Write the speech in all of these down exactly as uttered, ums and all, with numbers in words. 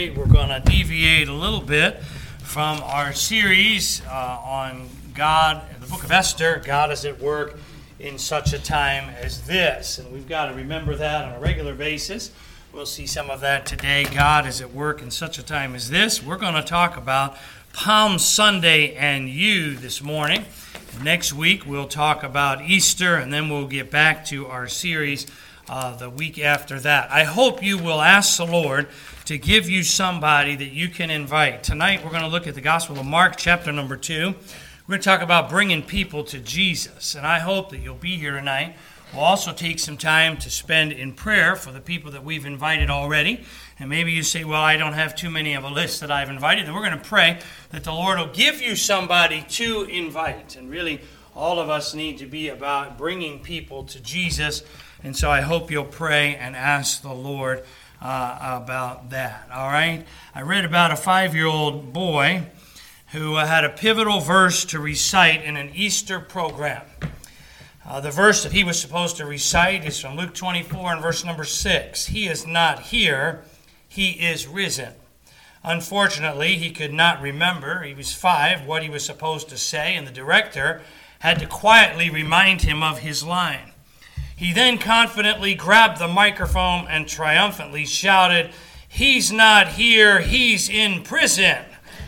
We're going to deviate a little bit from our series uh, on God, the book of Esther. God is at work in such a time as this. And we've got to remember that on a regular basis. We'll see some of that today. God is at work in such a time as this. We're going to talk about Palm Sunday and you this morning. Next week we'll talk about Easter, and then we'll get back to our series uh, the week after that. I hope you will ask the Lord to give you somebody that you can invite. Tonight we're going to look at the Gospel of Mark, chapter number two. We're going to talk about bringing people to Jesus, and I hope that you'll be here tonight. We'll also take some time to spend in prayer for the people that we've invited already. And maybe you say, well, I don't have too many of a list that I've invited. Then we're going to pray that the Lord will give you somebody to invite. And really, all of us need to be about bringing people to Jesus. And so I hope you'll pray and ask the Lord uh, about that. All right? I read about a five-year-old boy who had a pivotal verse to recite in an Easter program. Uh, the verse that he was supposed to recite is from Luke twenty-four and verse number six. He is not here, he is risen. Unfortunately, he could not remember, he was five, what he was supposed to say, and the director had to quietly remind him of his line. He then confidently grabbed the microphone and triumphantly shouted, "He's not here, he's in prison."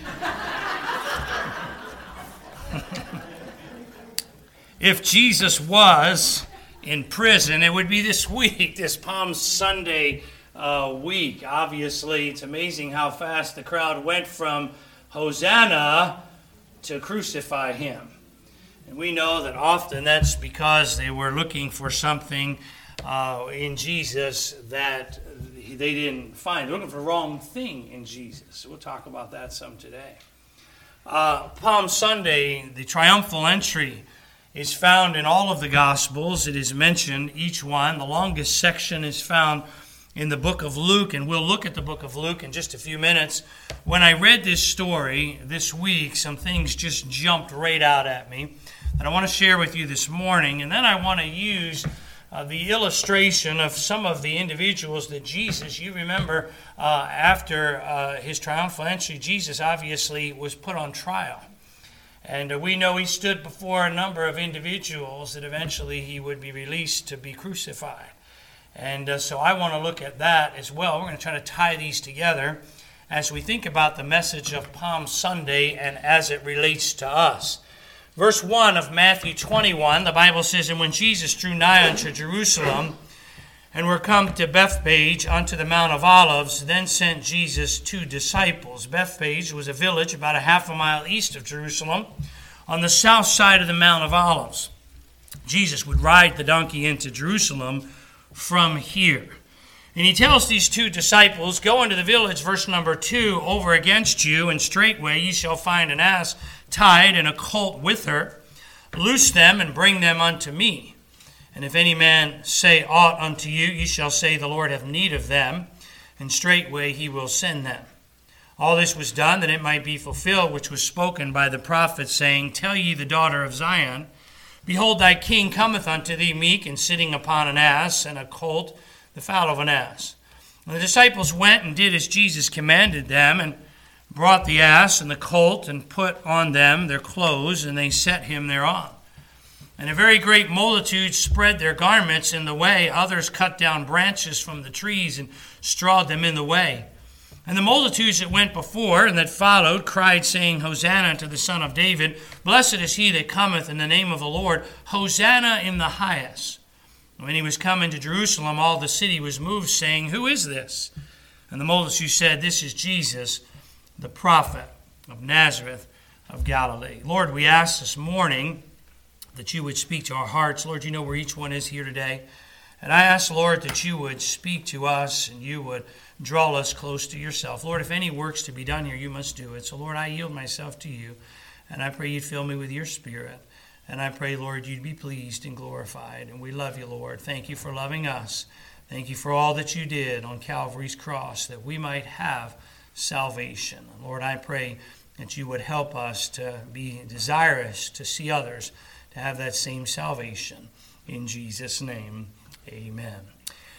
If Jesus was in prison, it would be this week, this Palm Sunday uh, week. Obviously, it's amazing how fast the crowd went from Hosanna to crucify him. And we know that often that's because they were looking for something uh, in Jesus that they didn't find. They're looking for the wrong thing in Jesus. We'll talk about that some today. Uh, Palm Sunday, the triumphal entry, is found in all of the Gospels. It is mentioned, each one. The longest section is found in the book of Luke, and we'll look at the book of Luke in just a few minutes. When I read this story this week, some things just jumped right out at me that I want to share with you this morning, and then I want to use uh, the illustration of some of the individuals that Jesus, you remember, uh, after uh, his triumphal entry, Jesus obviously was put on trial. And we know he stood before a number of individuals that eventually he would be released to be crucified. And uh, so I want to look at that as well. We're going to try to tie these together as we think about the message of Palm Sunday and as it relates to us. Verse one of Matthew twenty-one, the Bible says, "And when Jesus drew nigh unto Jerusalem, and were come to Bethphage unto the Mount of Olives, then sent Jesus two disciples." Bethphage was a village about a half a mile east of Jerusalem on the south side of the Mount of Olives. Jesus would ride the donkey into Jerusalem from here. And he tells these two disciples, "Go into the village," verse number two, "over against you, and straightway ye shall find an ass tied and a colt with her. Loose them and bring them unto me. And if any man say aught unto you, ye shall say, The Lord hath need of them, and straightway he will send them. All this was done that it might be fulfilled, which was spoken by the prophet, saying, Tell ye the daughter of Zion, Behold, thy king cometh unto thee meek, and sitting upon an ass, and a colt, the foal of an ass. And the disciples went and did as Jesus commanded them, and brought the ass and the colt, and put on them their clothes, and they set him thereon. And a very great multitude spread their garments in the way. Others cut down branches from the trees and strawed them in the way. And the multitudes that went before and that followed cried, saying, Hosanna to the Son of David. Blessed is he that cometh in the name of the Lord. Hosanna in the highest. And when he was come into Jerusalem, all the city was moved, saying, Who is this? And the multitude said, This is Jesus, the prophet of Nazareth of Galilee. Lord, we ask this morning that you would speak to our hearts. Lord, you know where each one is here today. And I ask, Lord, that you would speak to us and you would draw us close to yourself. Lord, if any work's to be done here, you must do it. So, Lord, I yield myself to you, and I pray you'd fill me with your Spirit. And I pray, Lord, you'd be pleased and glorified. And we love you, Lord. Thank you for loving us. Thank you for all that you did on Calvary's cross, that we might have salvation. Lord, I pray that you would help us to be desirous to see others to have that same salvation. In Jesus' name, amen.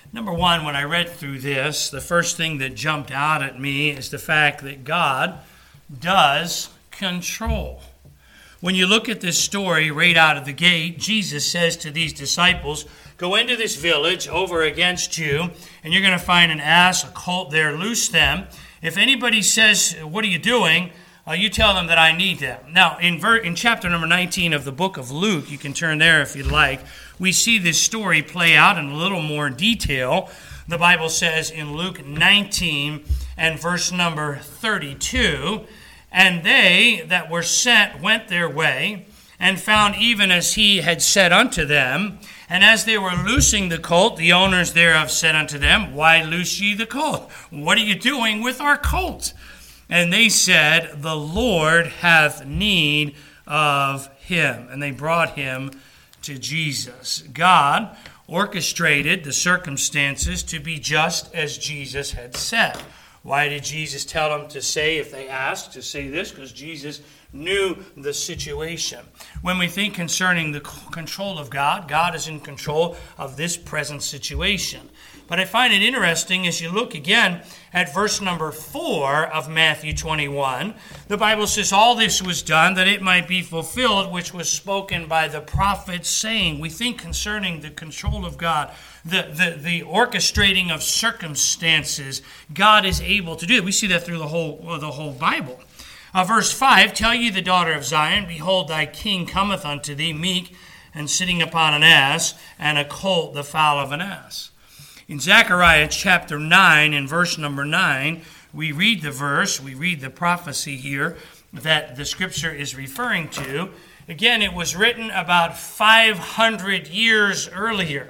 Number one, when I read through this, the first thing that jumped out at me is the fact that God does control. When you look at this story right out of the gate, Jesus says to these disciples, go into this village over against you, and you're going to find an ass, a colt there, loose them. If anybody says, what are you doing? Uh, you tell them that I need them. Now, in, ver- in chapter number nineteen of the book of Luke, you can turn there if you'd like, we see this story play out in a little more detail. The Bible says in Luke nineteen and verse number thirty-two, and they that were sent went their way, and found even as he had said unto them. And as they were loosing the colt, the owners thereof said unto them, why loose ye the colt? What are you doing with our colt? And they said, the Lord hath need of him. And they brought him to Jesus. God orchestrated the circumstances to be just as Jesus had said. Why did Jesus tell them to say, if they asked, to say this? Because Jesus knew the situation. When we think concerning the control of God, God is in control of this present situation. But I find it interesting as you look again at verse number four of Matthew twenty-one. The Bible says, all this was done that it might be fulfilled, which was spoken by the prophet, saying. We think concerning the control of God, the, the, the orchestrating of circumstances, God is able to do it. We see that through the whole, the whole Bible. Uh, verse five, tell ye the daughter of Zion, behold, thy king cometh unto thee, meek, and sitting upon an ass, and a colt the foal of an ass. In Zechariah chapter nine, in verse number nine, we read the verse, we read the prophecy here that the scripture is referring to. Again, it was written about five hundred years earlier.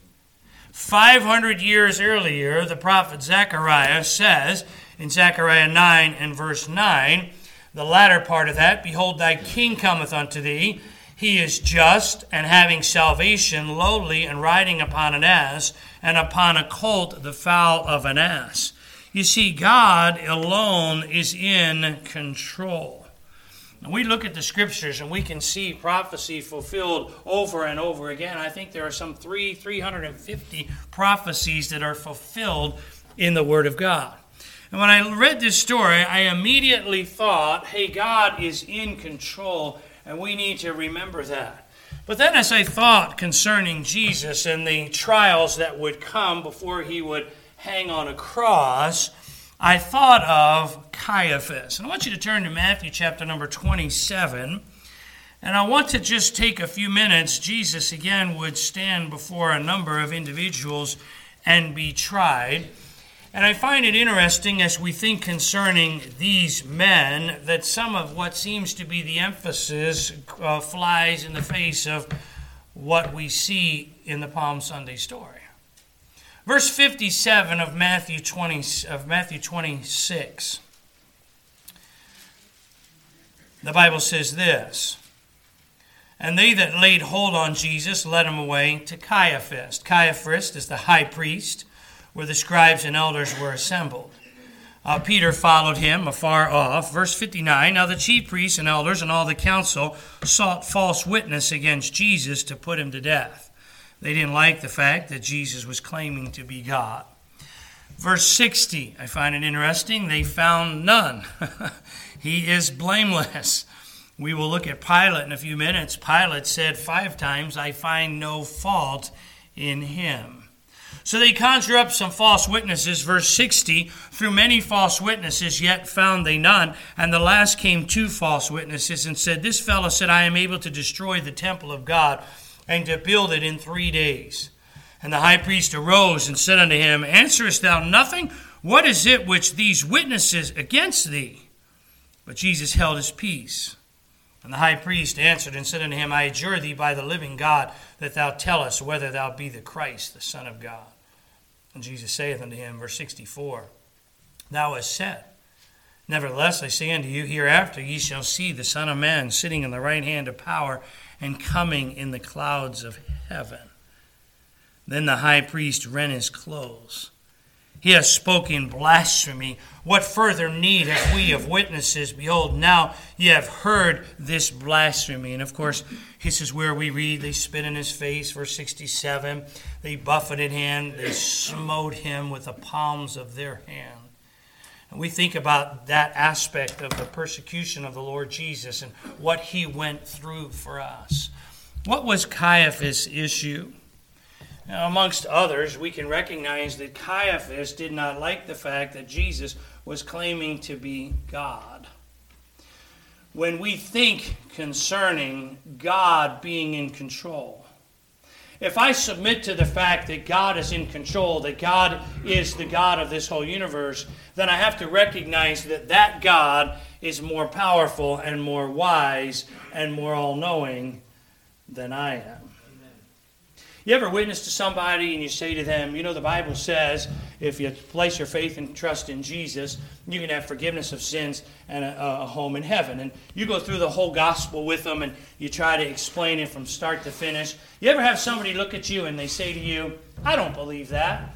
five hundred years earlier, the prophet Zechariah says in Zechariah nine and verse nine, the latter part of that, behold, thy king cometh unto thee. He is just and having salvation, lowly and riding upon an ass, and upon a colt the foal of an ass. You see, God alone is in control. And we look at the scriptures and we can see prophecy fulfilled over and over again. I think there are some three, three hundred fifty prophecies that are fulfilled in the Word of God. And when I read this story, I immediately thought, hey, God is in control, and we need to remember that. But then as I thought concerning Jesus and the trials that would come before he would hang on a cross, I thought of Caiaphas. And I want you to turn to Matthew chapter number twenty-seven. And I want to just take a few minutes. Jesus again would stand before a number of individuals and be tried. And I find it interesting as we think concerning these men that some of what seems to be the emphasis uh, flies in the face of what we see in the Palm Sunday story. Verse fifty-seven of Matthew twenty of Matthew twenty-six. The Bible says this, and they that laid hold on Jesus led him away to Caiaphas. Caiaphas is the high priest, where the scribes and elders were assembled. Uh, Peter followed him afar off. Verse fifty-nine, now the chief priests and elders and all the council sought false witness against Jesus to put him to death. They didn't like the fact that Jesus was claiming to be God. Verse sixty, I find it interesting, they found none. He is blameless. We will look at Pilate in a few minutes. Pilate said five times, I find no fault in him. So they conjure up some false witnesses. Verse sixty, through many false witnesses, yet found they none. And the last came two false witnesses and said, this fellow said, I am able to destroy the temple of God and to build it in three days. And the high priest arose and said unto him, answerest thou nothing? What is it which these witnesses against thee? But Jesus held his peace. And the high priest answered and said unto him, I adjure thee by the living God, that thou tell us whether thou be the Christ, the Son of God. And Jesus saith unto him, verse sixty-four, thou hast said, nevertheless I say unto you, hereafter ye shall see the Son of Man sitting in the right hand of power, and coming in the clouds of heaven. Then the high priest rent his clothes, He has spoken blasphemy. What further need have we of witnesses? Behold, now ye have heard this blasphemy. And of course, this is where we read, they spit in his face, verse sixty-seven. They buffeted him, they smote him with the palms of their hand. And we think about that aspect of the persecution of the Lord Jesus and what he went through for us. What was Caiaphas' issue? Now, amongst others, we can recognize that Caiaphas did not like the fact that Jesus was claiming to be God. When we think concerning God being in control, if I submit to the fact that God is in control, that God is the God of this whole universe, then I have to recognize that that God is more powerful and more wise and more all-knowing than I am. You ever witness to somebody and you say to them, you know, the Bible says if you place your faith and trust in Jesus, you can have forgiveness of sins and a, a home in heaven. And you go through the whole gospel with them and you try to explain it from start to finish. You ever have somebody look at you and they say to you, I don't believe that.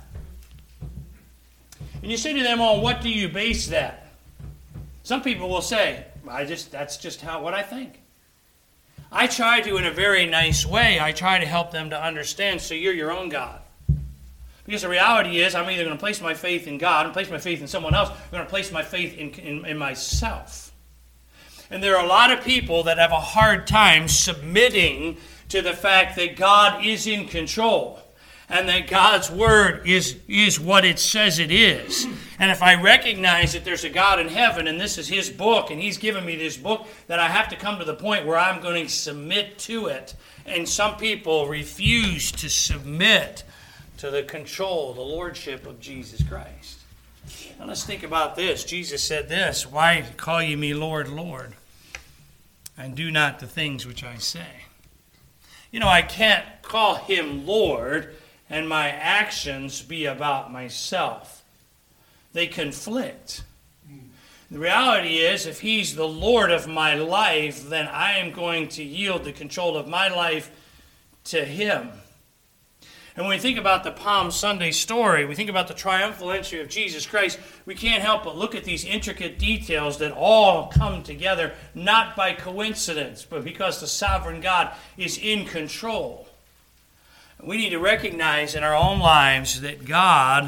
And you say to them, oh, what do you base that? Some people will say, I just that's just how what I think. I try to, in a very nice way, I try to help them to understand, so you're your own God. Because the reality is, I'm either going to place my faith in God and place my faith in someone else, or I'm going to place my faith in, in, in myself. And there are a lot of people that have a hard time submitting to the fact that God is in control and that God's word is, is what it says it is. And if I recognize that there's a God in heaven and this is his book and he's given me this book, then I have to come to the point where I'm going to submit to it. And some people refuse to submit to the control, the lordship of Jesus Christ. Now let's think about this. Jesus said this, why call ye me Lord, Lord, and do not the things which I say? You know, I can't call him Lord and my actions be about myself. They conflict. The reality is, if he's the Lord of my life, then I am going to yield the control of my life to him. And when we think about the Palm Sunday story, we think about the triumphal entry of Jesus Christ, we can't help but look at these intricate details that all come together, not by coincidence, but because the sovereign God is in control. We need to recognize in our own lives that God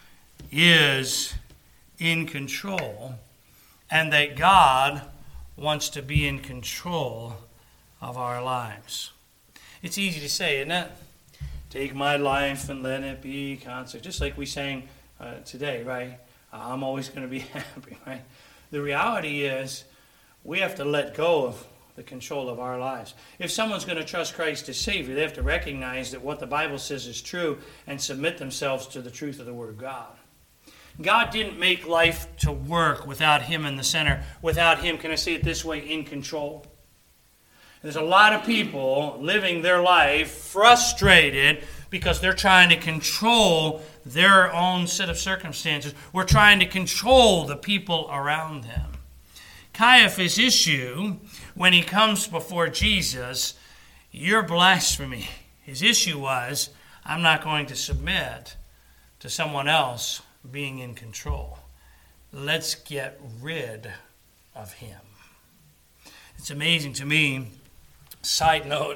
is in control and that God wants to be in control of our lives. It's easy to say, isn't it? Take my life and let it be consecrated. Just like we sang uh, today, right? I'm always going to be happy, right? The reality is we have to let go of the control of our lives. If someone's going to trust Christ as Savior, they have to recognize that what the Bible says is true and submit themselves to the truth of the Word of God. God didn't make life to work without him in the center, without him, can I say it this way, in control. There's a lot of people living their life frustrated because they're trying to control their own set of circumstances. We're trying to control the people around them. Caiaphas' issue, when he comes before Jesus, you're blasphemy. His issue was, I'm not going to submit to someone else being in control. Let's get rid of him. It's amazing to me, side note,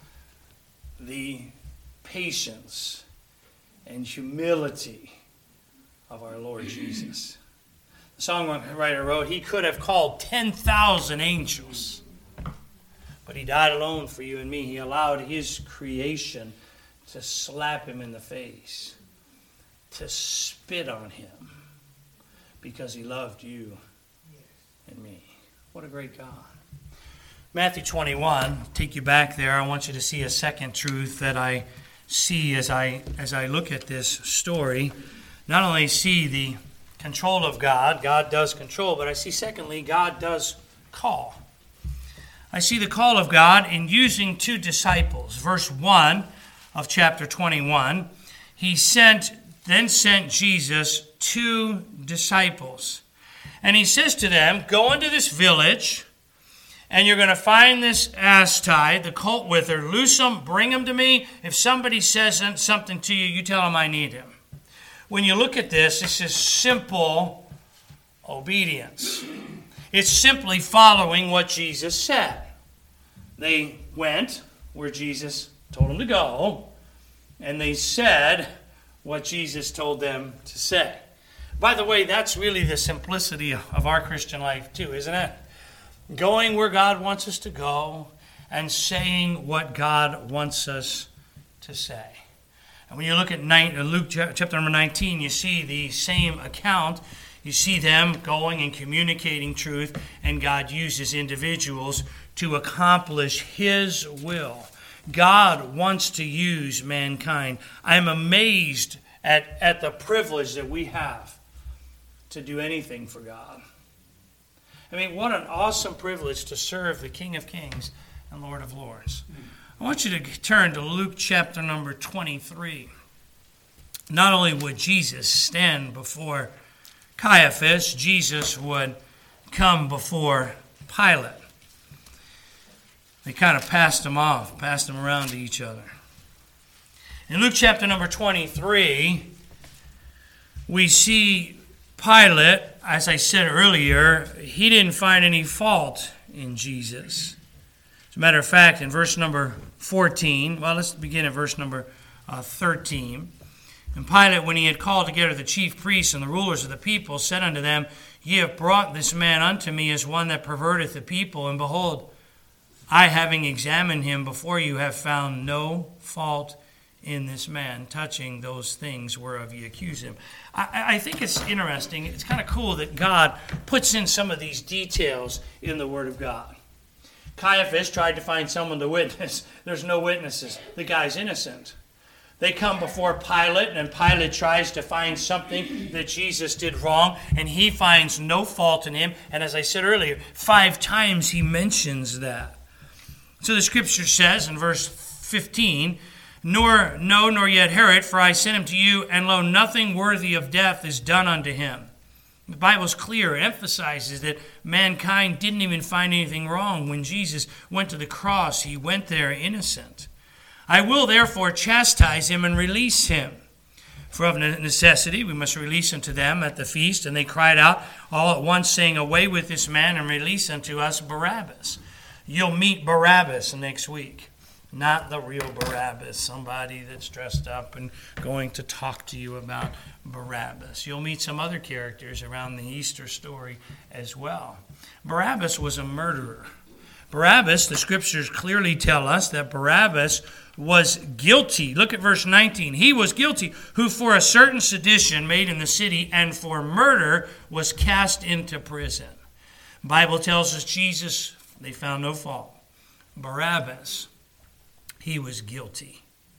the patience and humility of our Lord Jesus. The songwriter wrote, he could have called ten thousand angels, but he died alone for you and me. He allowed his creation to slap him in the face, to spit on him, because he loved you and me. What a great God. Matthew twenty-one, take you back there. I want you to see a second truth that I see as I as I look at this story. Not only see the control of God, God does control, but I see secondly, God does call. I see the call of God in using two disciples. Verse one of chapter twenty-one, he sent then sent Jesus two disciples. And he says to them, go into this village, and you're going to find this ass tied, the colt with her. Loose him, bring him to me. If somebody says something to you, you tell him I need him. when you look at this, this is simple obedience. It's simply following what Jesus said. They went where Jesus told them to go, and they said what Jesus told them to say. By the way, that's really the simplicity of our Christian life too, isn't it? Going where God wants us to go and saying what God wants us to say. And when you look at Luke chapter number nineteen, you see the same account. You see them going and communicating truth, and God uses individuals to accomplish His will. God wants to use mankind. I'm amazed at, at the privilege that we have to do anything for God. I mean, what an awesome privilege to serve the King of Kings and Lord of Lords. I want you to turn to Luke chapter number twenty-three. Not only would Jesus stand before Caiaphas, Jesus would come before Pilate. They kind of passed him off, passed him around to each other. In Luke chapter number twenty-three, we see Pilate, as I said earlier, he didn't find any fault in Jesus. As a matter of fact, in verse number fourteen, well, let's begin at verse number uh, thirteen. And Pilate, when he had called together the chief priests and the rulers of the people, said unto them, Ye have brought this man unto me as one that perverteth the people, and behold, I, having examined him before you, have found no fault in this man, touching those things whereof ye accuse him. I, I think it's interesting. It's kind of cool that God puts in some of these details in the Word of God. Caiaphas tried to find someone to witness. There's no witnesses. The guy's innocent. They come before Pilate, and Pilate tries to find something that Jesus did wrong, and he finds no fault in him. And as I said earlier, five times he mentions that. So the scripture says in verse fifteen, Nor no, nor yet Herod, for I sent him to you, and lo, nothing worthy of death is done unto him. The Bible's clear. It emphasizes that mankind didn't even find anything wrong. When Jesus went to the cross, he went there innocent. I will therefore chastise him and release him. For of necessity we must release unto them at the feast. And they cried out all at once, saying, Away with this man, and release unto us Barabbas. You'll meet Barabbas next week. Not the real Barabbas, somebody that's dressed up and going to talk to you about Barabbas. You'll meet some other characters around the Easter story as well. Barabbas was a murderer. Barabbas, the scriptures clearly tell us that Barabbas was guilty. Look at verse nineteen. He was guilty, who for a certain sedition made in the city and for murder was cast into prison. The Bible tells us Jesus, they found no fault. Barabbas, he was guilty.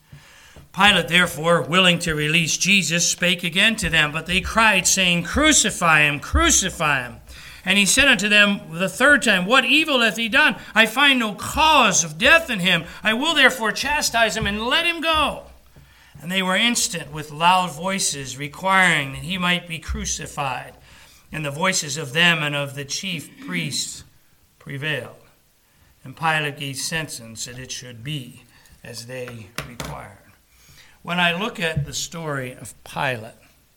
Pilate, therefore, willing to release Jesus, spake again to them, but they cried, saying, Crucify him, crucify him. And he said unto them the third time, What evil hath he done? I find no cause of death in him. I will therefore chastise him and let him go. And they were instant with loud voices, requiring that he might be crucified. And the voices of them and of the chief priests prevailed. And Pilate gave sentence that it should be as they required. When I look at the story of Pilate,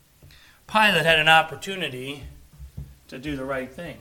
Pilate had an opportunity to do the right thing.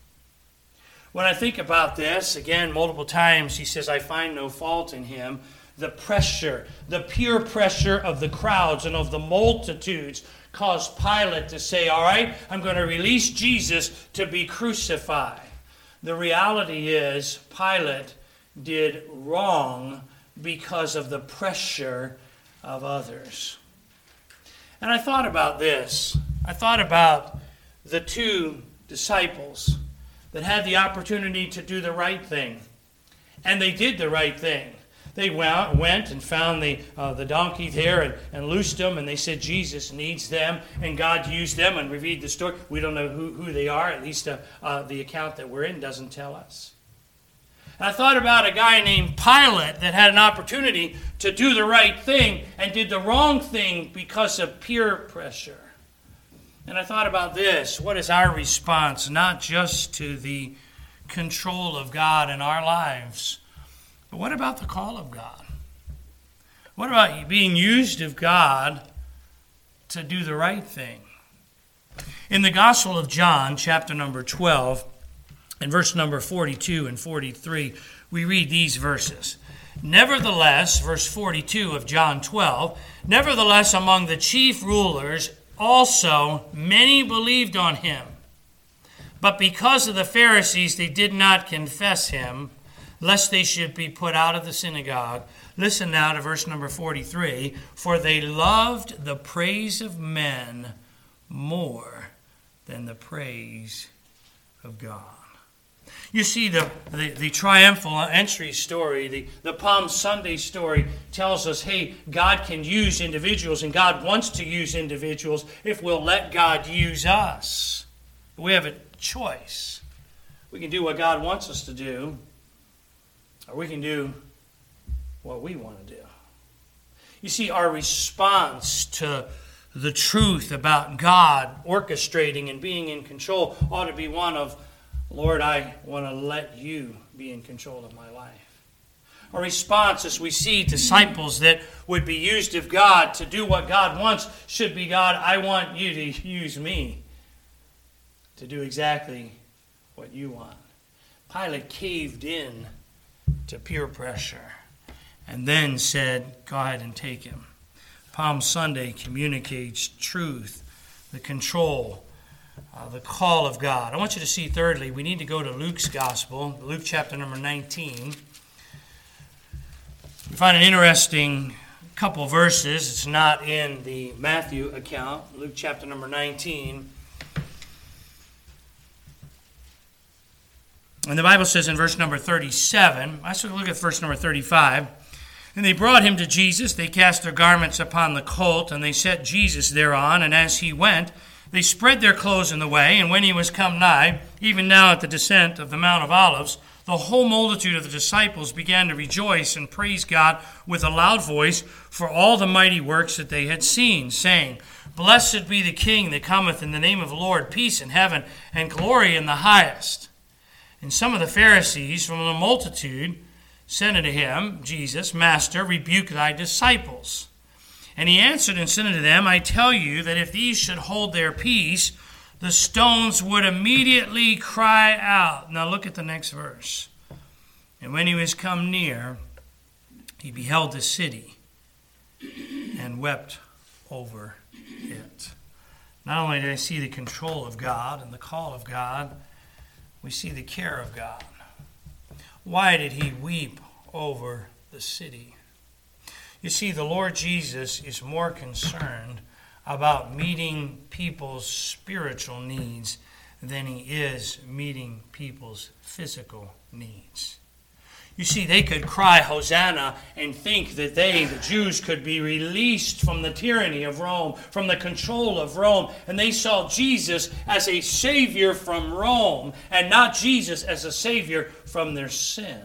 When I think about this, again, multiple times, he says, I find no fault in him. The pressure, the peer pressure of the crowds and of the multitudes caused Pilate to say, all right, I'm going to release Jesus to be crucified. The reality is, Pilate did wrong because of the pressure of others. And I thought about this. I thought about the two disciples that had the opportunity to do the right thing. And they did the right thing. They went and found the uh, the donkey there and, and loosed them, and they said Jesus needs them, and God used them, and we read the story. We don't know who, who they are, at least uh, uh, the account that we're in doesn't tell us. And I thought about a guy named Pilate that had an opportunity to do the right thing and did the wrong thing because of peer pressure. And I thought about this. What is our response, not just to the control of God in our lives, but what about the call of God? What about being used of God to do the right thing. In the Gospel of John, chapter number twelve, and verse number forty-two and forty-three, we read these verses. Nevertheless, verse forty-two of John twelve, nevertheless among the chief rulers also many believed on him. But because of the Pharisees, they did not confess him, lest they should be put out of the synagogue. Listen now to verse number forty-three. For they loved the praise of men more than the praise of God. You see, the, the, the triumphal entry story, the, the Palm Sunday story tells us, hey, God can use individuals, and God wants to use individuals if we'll let God use us. We have a choice. We can do what God wants us to do, or we can do what we want to do. You see, our response to the truth about God orchestrating and being in control ought to be one of, Lord, I want to let you be in control of my life. Our response, as we see disciples that would be used of God to do what God wants, should be, God, I want you to use me to do exactly what you want. Pilate caved in to peer pressure and then said, go ahead and take him. Palm Sunday communicates truth, the control, uh, the call of God. I want you to see, thirdly, we need to go to Luke's Gospel, Luke chapter number nineteen. We find an interesting couple verses. It's not in the Matthew account. Luke chapter number nineteen. And the Bible says in verse number thirty-seven, let's look at verse number thirty-five. And they brought him to Jesus. They cast their garments upon the colt, and they set Jesus thereon. And as he went, they spread their clothes in the way. And when he was come nigh, even now at the descent of the Mount of Olives, the whole multitude of the disciples began to rejoice and praise God with a loud voice for all the mighty works that they had seen, saying, Blessed be the King that cometh in the name of the Lord, peace in heaven and glory in the highest. And some of the Pharisees from the multitude said unto him, Jesus, Master, rebuke thy disciples. And he answered and said unto them, I tell you that if these should hold their peace, the stones would immediately cry out. Now look at the next verse. And when he was come near, he beheld the city and wept over it. Not only did I see the control of God and the call of God, we see the care of God. Why did he weep over the city? You see, the Lord Jesus is more concerned about meeting people's spiritual needs than he is meeting people's physical needs. You see, they could cry Hosanna and think that they, the Jews, could be released from the tyranny of Rome, from the control of Rome. And they saw Jesus as a Savior from Rome and not Jesus as a Savior from their sin.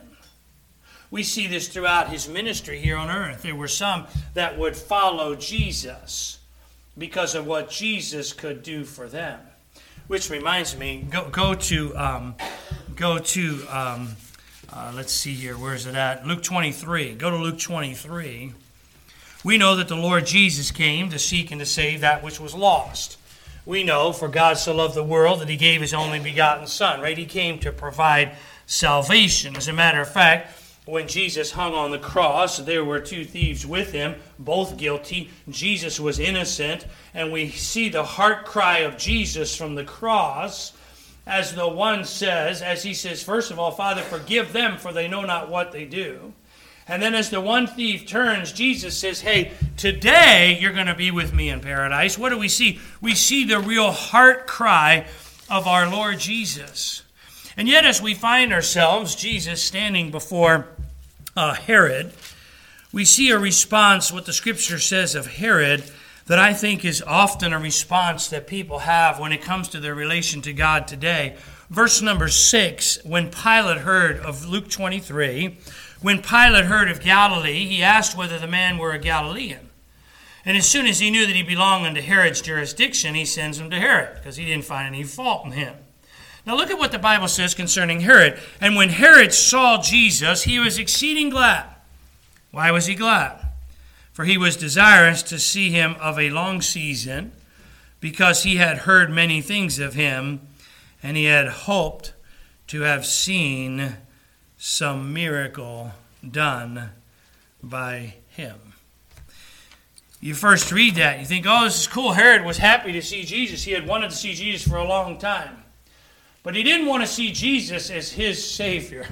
We see this throughout his ministry here on earth. There were some that would follow Jesus because of what Jesus could do for them. Which reminds me, go, go to, um, go to, um, Uh, let's see here. Where is it at? Luke twenty-three. Go to Luke twenty-three. We know that the Lord Jesus came to seek and to save that which was lost. We know, for God so loved the world that he gave his only begotten Son, right? He came to provide salvation. As a matter of fact, when Jesus hung on the cross, there were two thieves with him, both guilty. Jesus was innocent, and we see the heart cry of Jesus from the cross, as the one says, as he says, first of all, Father, forgive them, for they know not what they do. And then as the one thief turns, Jesus says, hey, today you're going to be with me in paradise. What do we see? We see the real heart cry of our Lord Jesus. And yet as we find ourselves, Jesus standing before uh, Herod, we see a response, what the Scripture says of Herod, that I think is often a response that people have when it comes to their relation to God today. Verse number six, when Pilate heard of Luke twenty-three, when Pilate heard of Galilee, he asked whether the man were a Galilean. And as soon as he knew that he belonged unto Herod's jurisdiction, he sends him to Herod, because he didn't find any fault in him. Now look at what the Bible says concerning Herod. And when Herod saw Jesus, he was exceeding glad. Why was he glad? For he was desirous to see him of a long season, because he had heard many things of him, and he had hoped to have seen some miracle done by him. You first read that, you think, oh, this is cool. Herod was happy to see Jesus. He had wanted to see Jesus for a long time. But he didn't want to see Jesus as his Savior.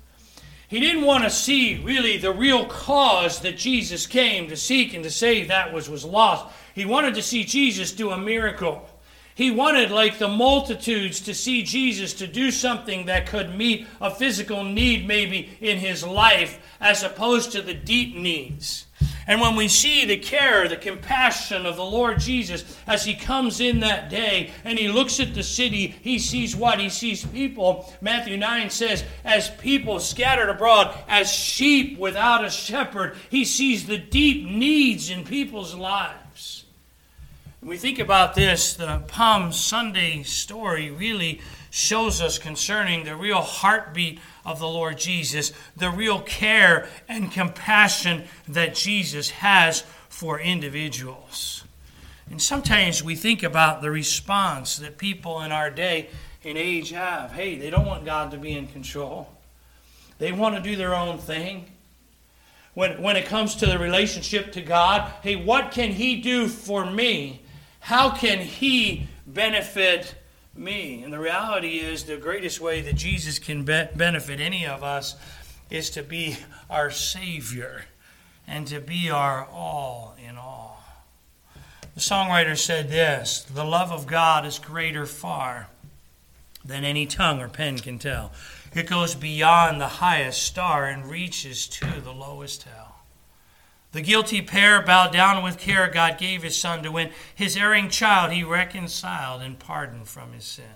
He didn't want to see really the real cause that Jesus came to seek and to save that which was lost. He wanted to see Jesus do a miracle. He wanted, like the multitudes, to see Jesus to do something that could meet a physical need maybe in his life, as opposed to the deep needs. And when we see the care, the compassion of the Lord Jesus as he comes in that day and he looks at the city, he sees what? He sees people. Matthew nine says, as people scattered abroad, as sheep without a shepherd. He sees the deep needs in people's lives. When we think about this, the Palm Sunday story really shows us concerning the real heartbeat of the Lord Jesus, the real care and compassion that Jesus has for individuals. And sometimes we think about the response that people in our day and age have. Hey, they don't want God to be in control. They want to do their own thing. When, when it comes to the relationship to God, hey, what can he do for me? How can he benefit me? And the reality is the greatest way that Jesus can be- benefit any of us is to be our Savior and to be our all in all. The songwriter said this, the love of God is greater far than any tongue or pen can tell. It goes beyond the highest star and reaches to the lowest hell. The guilty pair bowed down with care. God gave his son to win. His erring child he reconciled and pardoned from his sin.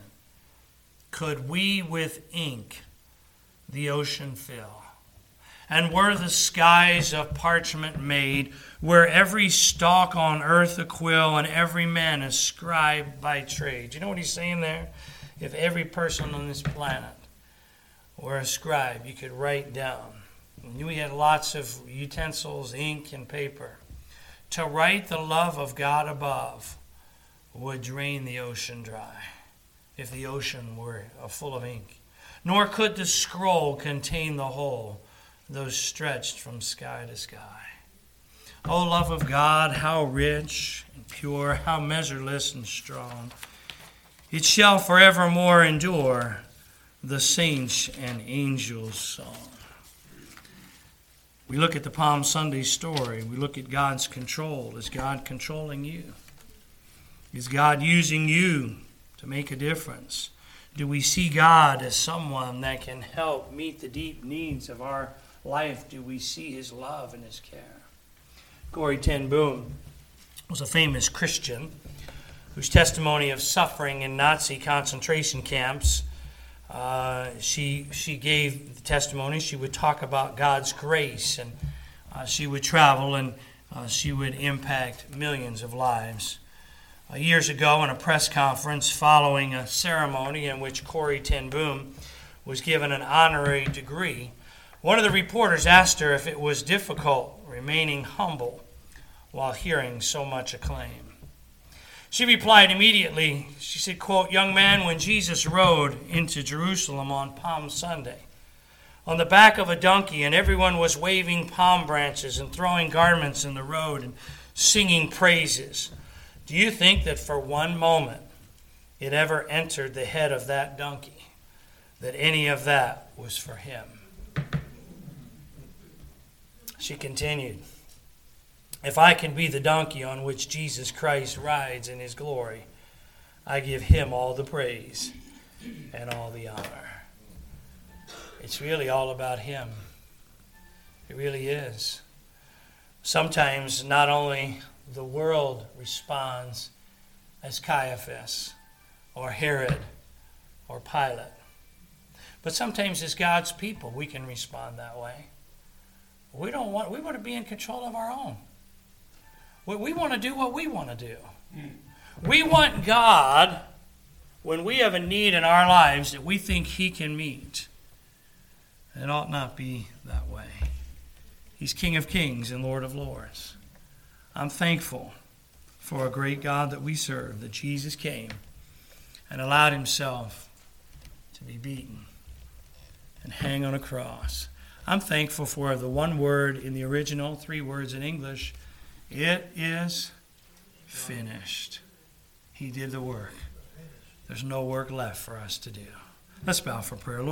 Could we with ink the ocean fill? And were the skies of parchment made, were every stalk on earth a quill and every man a scribe by trade? You know what he's saying there? If every person on this planet were a scribe, you could write down. We had lots of utensils, ink, and paper. To write the love of God above would drain the ocean dry if the ocean were full of ink. Nor could the scroll contain the whole, though stretched from sky to sky. O love of God, how rich and pure, how measureless and strong. It shall forevermore endure the saints' and angels' song. We look at the Palm Sunday story. We look at God's control. Is God controlling you? Is God using you to make a difference? Do we see God as someone that can help meet the deep needs of our life? Do we see his love and his care? Corrie ten Boom was a famous Christian whose testimony of suffering in Nazi concentration camps, Uh, she she gave the testimony. She would talk about God's grace, and uh, she would travel, and uh, she would impact millions of lives. Uh, years ago, in a press conference following a ceremony in which Corrie ten Boom was given an honorary degree, one of the reporters asked her if it was difficult remaining humble while hearing so much acclaim. She replied immediately. She said, quote, "Young man, when Jesus rode into Jerusalem on Palm Sunday, on the back of a donkey, and everyone was waving palm branches and throwing garments in the road and singing praises, do you think that for one moment it ever entered the head of that donkey that any of that was for him?" She continued, "If I can be the donkey on which Jesus Christ rides in his glory, I give him all the praise and all the honor." It's really all about him. It really is. Sometimes not only the world responds as Caiaphas or Herod or Pilate, but sometimes as God's people we can respond that way. We don't want, we want to be in control of our own. We want to do what we want to do. We want God, when we have a need in our lives that we think he can meet. It ought not be that way. He's King of Kings and Lord of Lords. I'm thankful for a great God that we serve, that Jesus came and allowed himself to be beaten and hang on a cross. I'm thankful for the one word in the original, three words in English. It is finished. He did the work. There's no work left for us to do. Let's bow for prayer. Lord,